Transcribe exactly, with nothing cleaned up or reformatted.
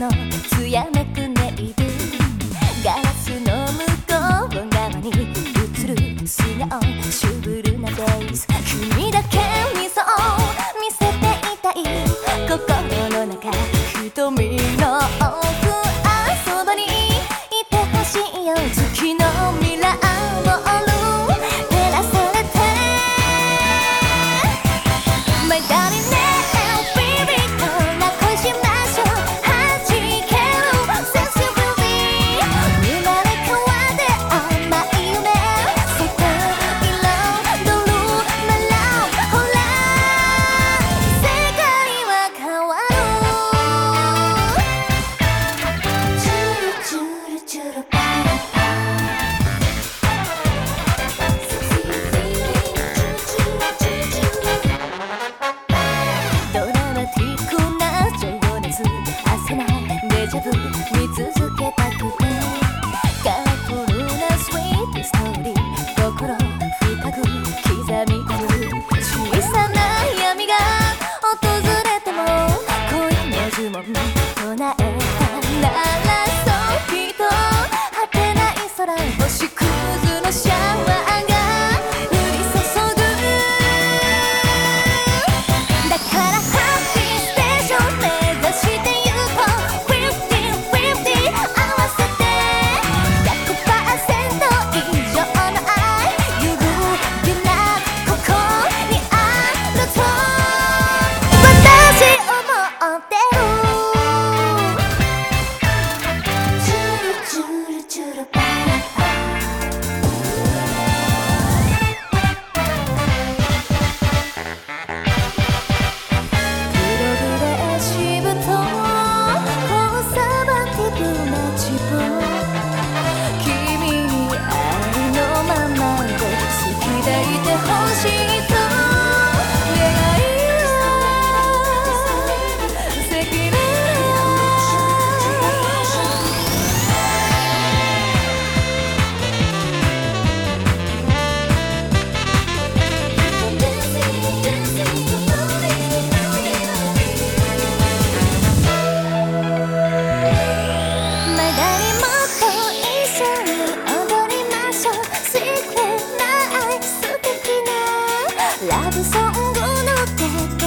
の艶めくネイルガラスの向こう側に映る素顔シュールなフェイス君だけにそう見せていたい心の中瞳の奥あそばにいてほしいよ月のミラーボール照らされて My darling baby ほら恋しましょう弾ける Sexy beauty 生まれ変わって甘い夢そこ彩る My love ほら世界は変わるチュルチュルチュルパラパSexy feeling チュルチュルチュルチュルドラマティックな情熱焦らないデジャブ見続けたくてカラフルなスイートストーリー心深く刻み込む小さな闇が訪れても恋の呪文唱えたならそうきっと果てない空星屑のシャワーが降り注ぐだからハッピーステーション目指してゆこう フィフティーフィフティー 合わせて ひゃくパーセント 以上の愛揺るぎなくここにあると私思ってるチュルチュルチュルパラパプログレッシブとコンサバティブな自分君にありのままで好きでいてほしいと願いは赤裸々まだにもっと一緒に踊りましょう Secret な愛素敵なラブソングのテーマ